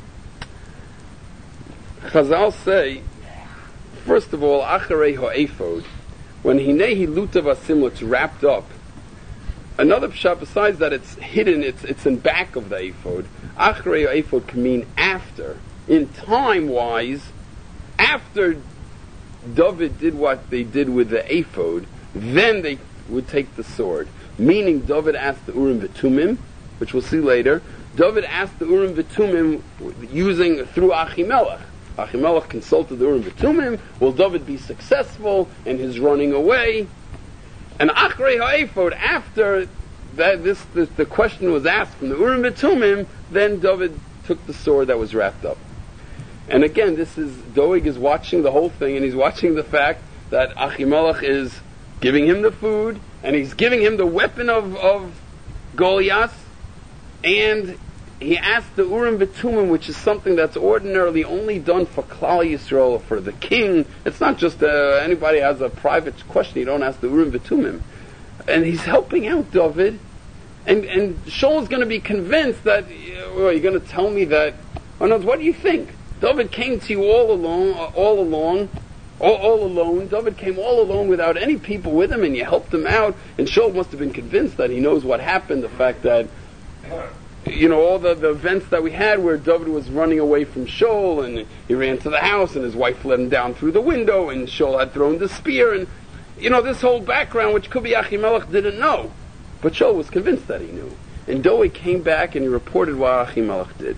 Chazal say, first of all, Acharei ha'ephod, when hinehi luta vasimla, it's wrapped up. Another pshat besides that, it's hidden. It's in back of the ephod. Acharei ha'ephod can mean after, in time wise, after David did what they did with the ephod, then they would take the sword. Meaning David asked the Urim V'Tumim, which we'll see later. David asked the Urim V'Tumim through Achimelech. Achimelech consulted the Urim V'Tumim. Will David be successful in his running away? And Achrei ha'ephod, after that, the question was asked from the Urim V'Tumim, then David took the sword that was wrapped up. And again, Doeg is watching the whole thing, and he's watching the fact that Achimelech is giving him the food, and he's giving him the weapon of Goliath, and he asked the Urim V'Tumim, which is something that's ordinarily only done for Klal Yisrael, for the king. It's not just anybody has a private question, you don't ask the Urim V'Tumim. And he's helping out David, and Shaul's going to be convinced that, you're going to tell me that, what do you think? David came to you all along, all alone. David came all alone without any people with him, and you helped him out. And Shaul must have been convinced that he knows what happened. The fact that, all the events that we had where David was running away from Shaul, and he ran to the house, and his wife let him down through the window, and Shaul had thrown the spear, and this whole background, which could be Achimelech didn't know. But Shaul was convinced that he knew. And Doeg came back and he reported what Achimelech did.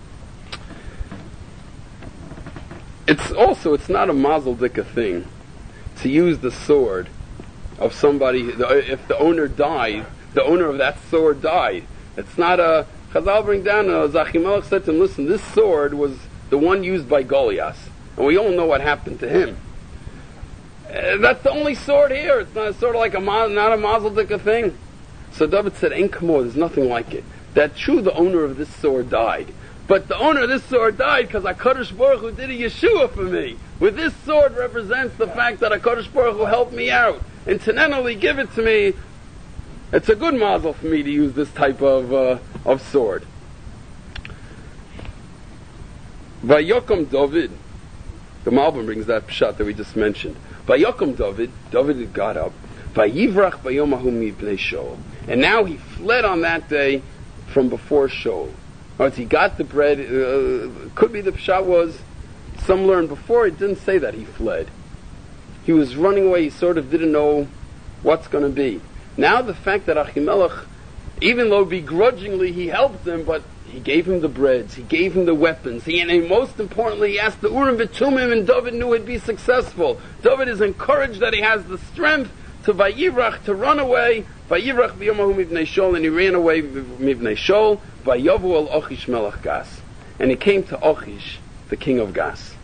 It's not a mazel dika thing to use the sword of somebody, if the owner died, the owner of that sword died. It's not a, Chazal bring down, Achimelech said to him, listen, this sword was the one used by Goliath. And we all know what happened to him. That's the only sword here. It's not sort of like not a mazel dika thing. So David said, "Ain't kamor, there's nothing like it. That true, the owner of this sword died. But the owner of this sword died because HaKadosh Baruch Hu did a Yeshua for me. With this sword represents the fact that HaKadosh Baruch Hu helped me out. And Tenenoli give it to me. It's a good mazel for me to use this type of sword." Vayokom David. The Malbim brings that pshat that we just mentioned. Vayokom David got up. Vayivrach bayom hahu mipnei Shaul. And now he fled on that day from before Shaul. Once he got the bread, could be the pshat was, some learned before, it didn't say that he fled. He was running away, he sort of didn't know what's going to be. Now the fact that Achimelech, even though begrudgingly he helped him, but he gave him the breads, he gave him the weapons, and most importantly, he asked the Urim V'Tumim, and David knew he'd be successful. David is encouraged that he has the strength to Vayivrach, to run away. Vayivrach b'yomahu mivnei Shaul, and he ran away mivnei Shaul. Vayavu al Achish melech Gas, and he came to Achish, the king of Gas.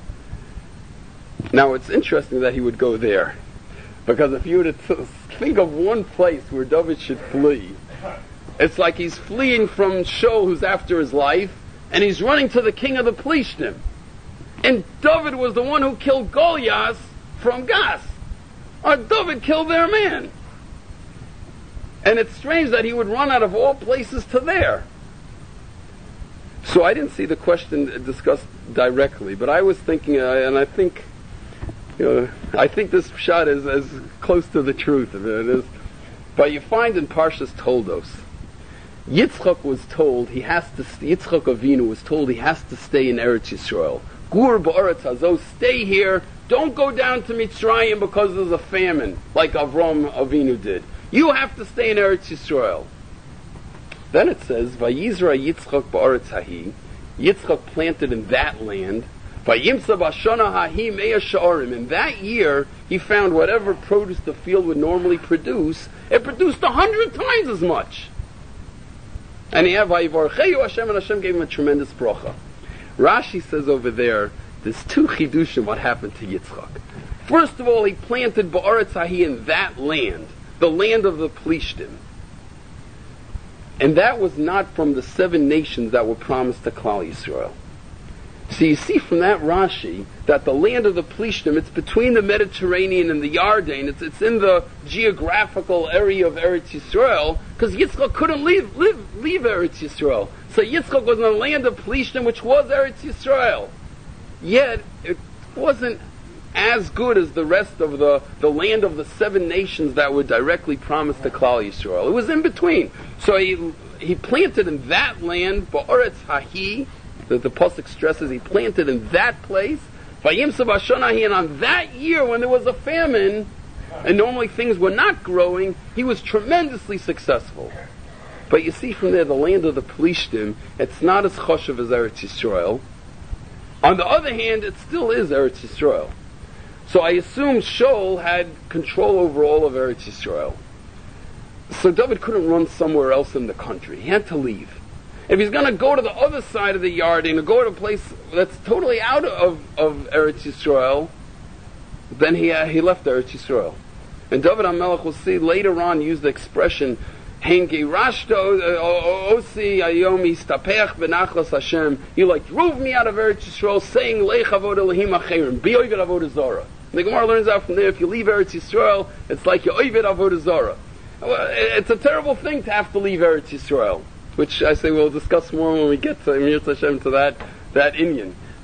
Now it's interesting that he would go there, because if you were to think of one place where David should flee, it's like he's fleeing from Shaul, who's after his life, and he's running to the king of the Plishtim. And David was the one who killed Goliath from Gas. David killed their man. And it's strange that he would run out of all places to there. So I didn't see the question discussed directly, but I was thinking, and I think, I think this shot is as close to the truth of it is. But you find in Parshas Toldos, Yitzchak was told Yitzchak Avinu was told he has to stay in Eretz Yisrael. Gur ba'aretz hazo, stay here. Don't go down to Mitzrayim because there's a famine, like Avram Avinu did. You have to stay in Eretz Yisrael. Then it says, Vayizra Yitzchak ba'aretz hahi. Yitzchak planted in that land. Vayimsa b'shana hahi me'ah sha'arim. In that year, he found whatever produce the field would normally produce, it produced 100 times as much. And he had Vayivarcheyu Hashem, and Hashem gave him a tremendous bracha. Rashi says over there, there's two chidushim what happened to Yitzchak. First of all, he planted ba'aretz hahi in that land, the land of the Plishtim. And that was not from the 7 nations that were promised to Klal Yisrael. So you see from that Rashi that the land of the Plishtim, it's between the Mediterranean and the Yarden. It's in the geographical area of Eretz Yisrael, because Yitzchak couldn't leave Eretz Yisrael. So Yitzchak was in the land of Plishtim, which was Eretz Yisrael. Yet it wasn't as good as the rest of the land of the 7 nations that were directly promised to Klal Yisrael. It was in between. So he planted in that land, Ba'aretz Hahi, that the pasuk stresses, he planted in that place, Vayimsa b'shana, and on that year when there was a famine, and normally things were not growing, he was tremendously successful. But you see from there, the land of the Plishtim, it's not as choshev as Eretz Yisrael. On the other hand, it still is Eretz Yisrael. So I assume Shaul had control over all of Eretz Yisrael. So David couldn't run somewhere else in the country. He had to leave. If he's going to go to the other side of the Yarden, or go to a place that's totally out of Eretz Yisrael, then he left Eretz Yisrael. And David HaMelech, we'll see later on, used the expression, you like drove me out of Eretz Yisrael, saying Lech Avod Elohim Acherim, be Oived Avodah Zarah. The Gemara learns out from there, if you leave Eretz Yisrael, it's like you're Oived Avodah Zarah. It's a terrible thing to have to leave Eretz Yisrael, which I say we'll discuss more when we get to Emir Hashem, to that Inyan.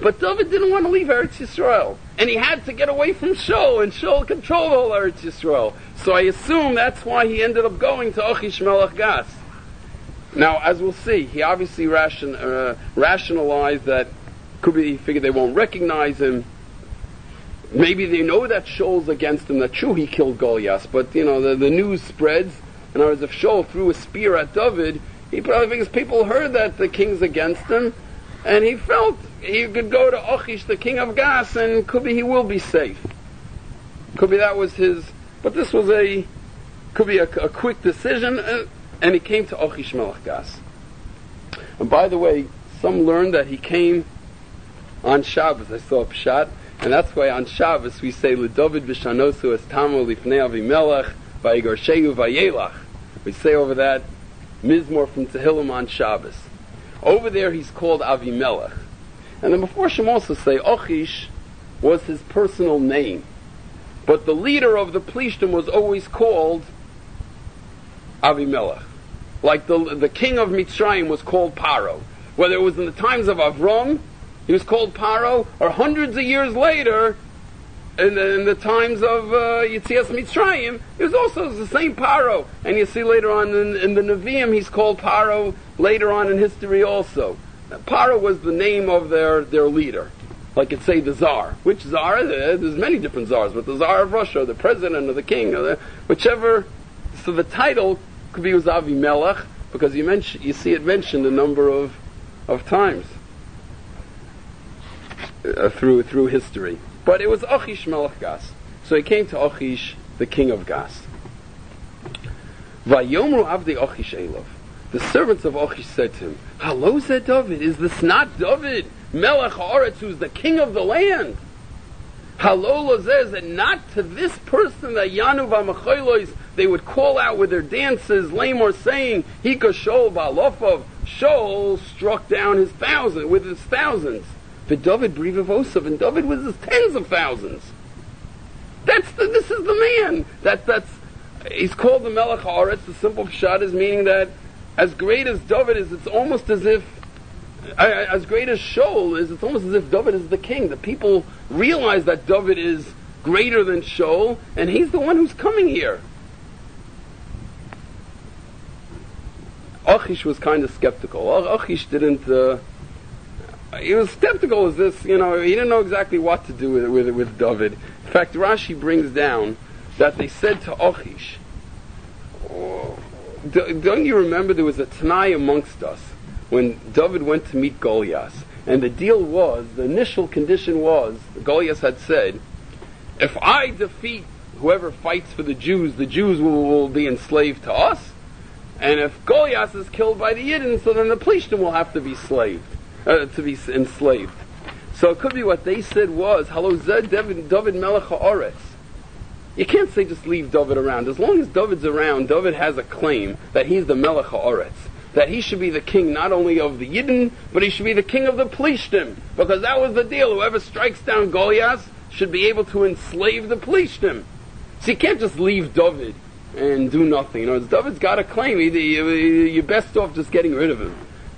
But David didn't want to leave Eretz Yisrael. And he had to get away from Shaul, and Shaul controlled all Eretz Yisrael. So I assume that's why he ended up going to Achish Melech Gas. Now, as we'll see, he obviously rationalized that could be he figured they won't recognize him. Maybe they know that Shaul's against him, that true he killed Goliath, but the news spreads. In other words, if Shaul threw a spear at David, he probably thinks people heard that the king's against him, and he felt he could go to Achish, the king of Gas, and could be he will be safe. Could be that was his, but this was could be a quick decision, and he came to Achish Melech Gas. And by the way, some learned that he came on Shabbos. I saw a pshat, and that's why on Shabbos we say LeDavid v'shanosu es tamo lifnei Avimelech v'yigarshehu v'yelach. We say over that Mizmor from Tehillim on Shabbos. Over there he's called Avimelech. And the Meforshim also say Achish was his personal name. But the leader of the Plishtim was always called Avimelech. Like the king of Mitzrayim was called Paro. Whether it was in the times of Avram, he was called Paro, or hundreds of years later, in the times of Yetzias Mitzrayim, it was also the same Paro. And you see later on in the Nevi'im, he's called Paro later on in history also. Now, Paro was the name of their leader. Like it's say the Tsar. Which Tsar? There's many different Tsars, but the Tsar of Russia, or the president, or the king, or whichever. So the title could be was Avimelech, because you see it mentioned a number of times through history. But it was Achish Melech Gas. So he came to Achish, the king of Gas. Vayomru avdei Achish Elov. The servants of Achish said to him, Hello, said David, is this not David, Melech Haaretz, who's the king of the land? Hello, Lozeh, is it not to this person that Yanu v'Amachaylos they would call out with their dances, Lamor saying, Hika Shaul ba'alofov, Shaul struck down his thousands. But David Brivavosav, and David was his tens of thousands. This is the man. That's he's called the Melech Haaretz. The simple pshat is meaning that as great as David is, it's almost as if, as great as Shaul is, it's almost as if David is the king. The people realize that David is greater than Shaul, and he's the one who's coming here. Achish was kind of skeptical. Achish didn't. He was skeptical as this, he didn't know exactly what to do with David. In fact, Rashi brings down that they said to Achish, don't you remember there was a Tanai amongst us when David went to meet Goliath, and the initial condition was, Goliath had said, if I defeat whoever fights for the Jews will be enslaved to us, and if Goliath is killed by the Yidden, so then the Plishtim will have to be enslaved. So it could be what they said was, Hello, Zed David Melech Haaretz. You can't say just leave David around. As long as David's around, David has a claim that he's the Melech Haaretz. That he should be the king not only of the Yidden, but he should be the king of the Plishtim. Because that was the deal. Whoever strikes down Goliath should be able to enslave the Plishtim. So you can't just leave David and do nothing. David's got a claim. You're best off just getting rid of him.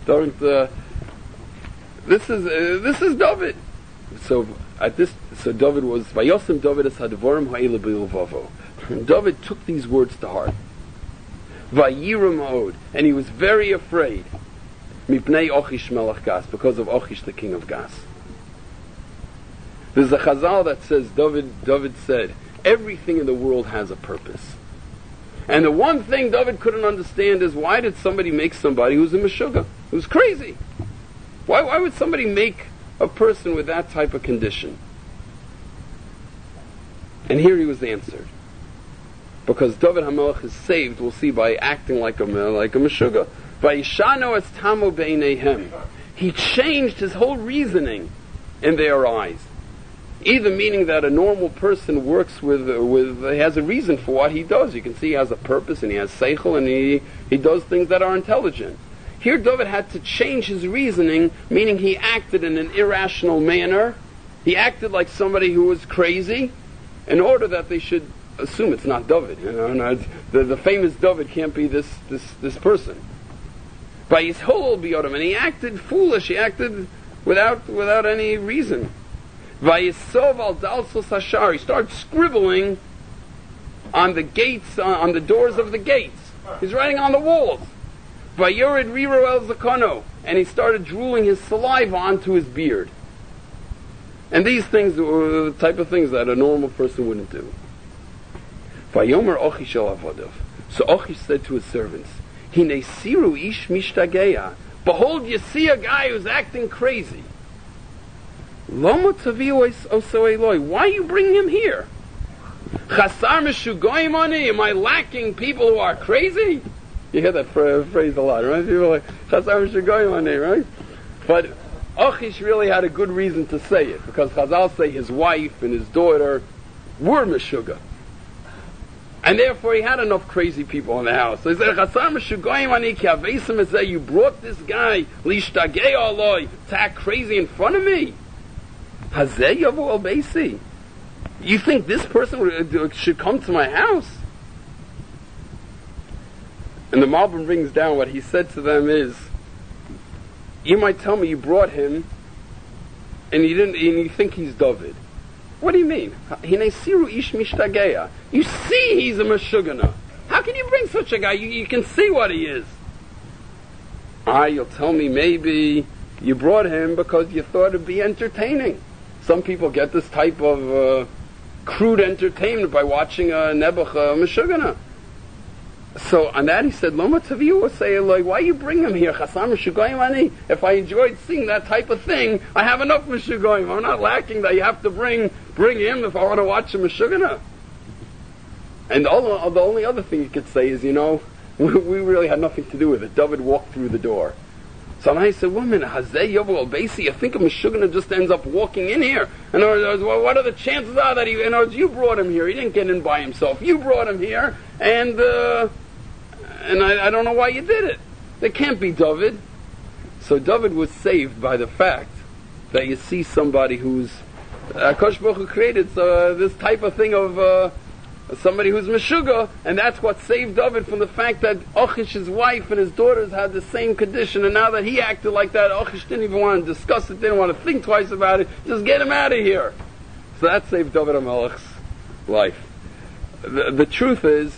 This is David. So David was Vayosem David es hadvarim ha'ele b'ilvavo. David took these words to heart. Vayiram od, and he was very afraid. Mipnei Achish Melech Gas, because of Achish, the king of Gas. There's a Chazal that says David said, everything in the world has a purpose. And the one thing David couldn't understand is why did somebody make somebody who's a Meshuggah, who's crazy? Why would somebody make a person with that type of condition? And here he was answered. Because David HaMelech is saved, we'll see, by acting like a Meshuggah. Vayishano es tamo beineihem. He changed his whole reasoning in their eyes. Either meaning that a normal person works with he has a reason for what he does. You can see he has a purpose and he has seichel and he does things that are intelligent. Here David had to change his reasoning, meaning he acted in an irrational manner. He acted like somebody who was crazy, in order that they should assume it's not David. The famous David can't be this person. By his whole biyodam, and he acted foolish. He acted without any reason. Vayisov al dalsos hashar. He starts scribbling on the gates, on the doors of the gates. He's writing on the walls. Vayored riro el zakano. And he started drooling his saliva onto his beard. And these things were the type of things that a normal person wouldn't do. Vayomer Ochi shel avodav. So Ochi said to his servants, Hine siru ish mishtageya. Behold, you see a guy who's acting crazy. Loma taviu oso Eloi. Why are you bringing him here? Chasar meshugoyim ani. Am I lacking people who are crazy? You hear that phrase a lot, right? People are like, Chasar meshugoyim ani, right? But Achish really had a good reason to say it, because Chazal say his wife and his daughter were meshuga. And therefore he had enough crazy people in the house. So he said, Chasar meshugoyim ani ki avesim ezeh. You brought this guy, lishtagei aloi, to act crazy in front of me. Hazeh yavu al beisi. You think this person should come to my house? And the Malbim brings down what he said to them is, you might tell me you brought him and you think he's David. What do you mean? Hine siru ish mishtageya. You see he's a meshugana. How can you bring such a guy? You can see what he is. You'll tell me maybe you brought him because you thought it'd be entertaining. Some people get this type of crude entertainment by watching a Nebuchadnezzar Meshugana. So on that he said, Loma taviu say, why you bring him here? Chasam Meshugoyim ani. If I enjoyed seeing that type of thing, I have enough Meshugoyim. I'm not lacking that you have to bring him if I want to watch a Meshugana. And the only other thing you could say is, we really had nothing to do with it. David walked through the door. So now he said, woman, Hazeh Yovel al Beisi, you think a Meshugana just ends up walking in here? In other words, what are the chances are that you brought him here? He didn't get in by himself. You brought him here, and I don't know why you did it. There can't be David. So David was saved by the fact that you see somebody who's Akash Baruch Hu created this type of thing of somebody who's Meshuga, and that's what saved David from the fact that Achish, his wife, and his daughters had the same condition, and now that he acted like that, Achish didn't even want to discuss it, didn't want to think twice about it, just get him out of here. So that saved David HaMelech's life. The truth is,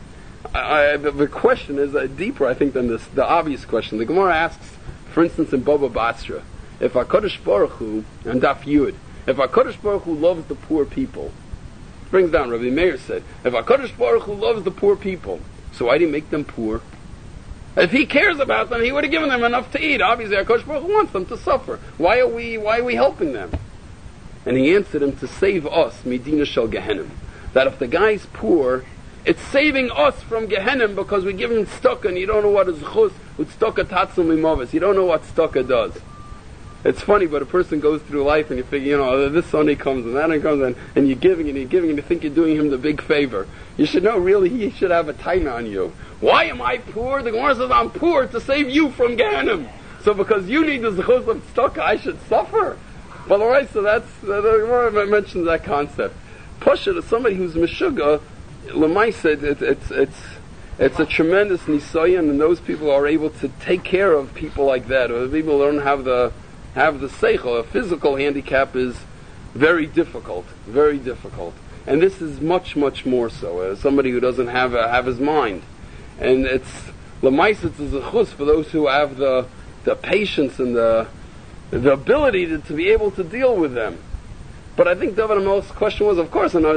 the question is deeper, I think, than the obvious question. The Gemara asks, for instance, in Baba Basra, if HaKadosh Baruch Hu, and Daf Yud, if HaKadosh Baruch Hu loves the poor people, brings down, Rabbi Meir said, if HaKadosh Baruch Hu loves the poor people, so why did he make them poor? If he cares about them, he would have given them enough to eat. Obviously, HaKadosh Baruch Hu wants them to suffer. Why are we helping them? And he answered him to save us, Medina Shel Gehenim. That if the guy's poor, it's saving us from Gehenim because we give him tzedakah, and you don't know what is chus with tzedakah tatzum imovis. You don't know what tzedakah does. It's funny, but a person goes through life and you figure, this Sunday comes and that one comes and you're giving and you think you're doing him the big favor. You should know, really, he should have a taina on you. Why am I poor? The Gemara says I'm poor to save you from Gehenim. So because you need the zechus of tzedakah, I should suffer? Well, alright, so the Gemara mentions that concept. Pasha, somebody who's Meshuga, Lamai said it's a tremendous nisayan, and those people are able to take care of people like that, or the people who don't have the seichel. A physical handicap is very difficult, and this is much, much more so. Somebody who doesn't have his mind, and it's Lamaisit is a chus for those who have the patience and the ability to be able to deal with them. But I think David HaMelech's question was, of course, the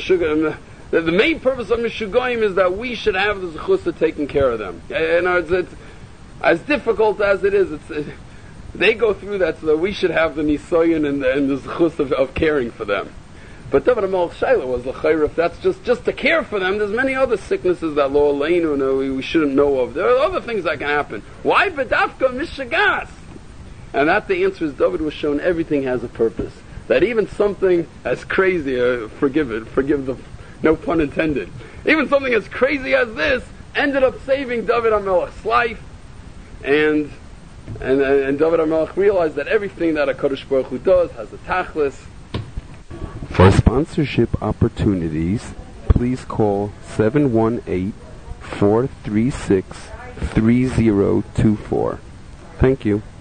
main purpose of Meshugoyim is that we should have the zechus of taking care of them. It's as difficult as it is. They go through that so that we should have the nisayon and the zechus of caring for them. But David HaMelech's shaila was l'chayr, if that's just to care for them, there's many other sicknesses that lo aleinu we shouldn't know of. There are other things that can happen. Why bedafka mishagas? And that the answer is David was shown everything has a purpose. That even something as crazy, forgive the no pun intended, even something as crazy as this ended up saving David HaMelech's life, and David HaMelech realized that everything that HaKadosh Baruch Hu does has a tachlis. For sponsorship opportunities, please call 718-436-3024. Thank you.